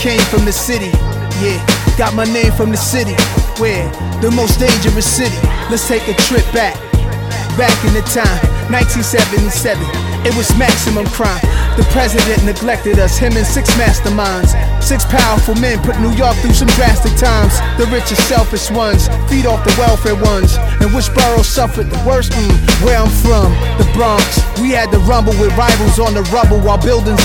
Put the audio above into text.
came from the city, yeah. Got my name from the city, where the most dangerous city. Let's take a trip back in the time, 1977. It was maximum crime. The president neglected us, him and 6 masterminds. 6 powerful men put New York through some drastic times. The rich and selfish ones feed off the welfare ones. And which borough suffered the worst? Where I'm from, the Bronx. We had to rumble with rivals on the rubble while buildings